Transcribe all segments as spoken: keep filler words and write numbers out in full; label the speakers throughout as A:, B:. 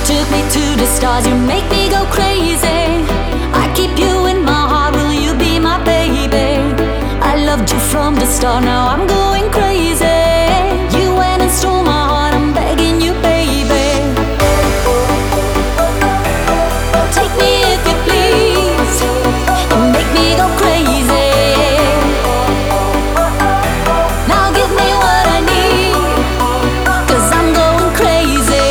A: took me to the stars, you make me go crazy. I keep you in my heart, will you be my baby? I loved you from the start, now I'm going crazy. You went and stole my heart, I'm begging you, baby. Take me if you please, you make me go crazy. Now give me what I need, 'cause I'm going crazy.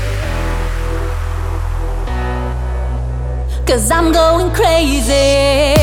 A: Cause I'm going crazy.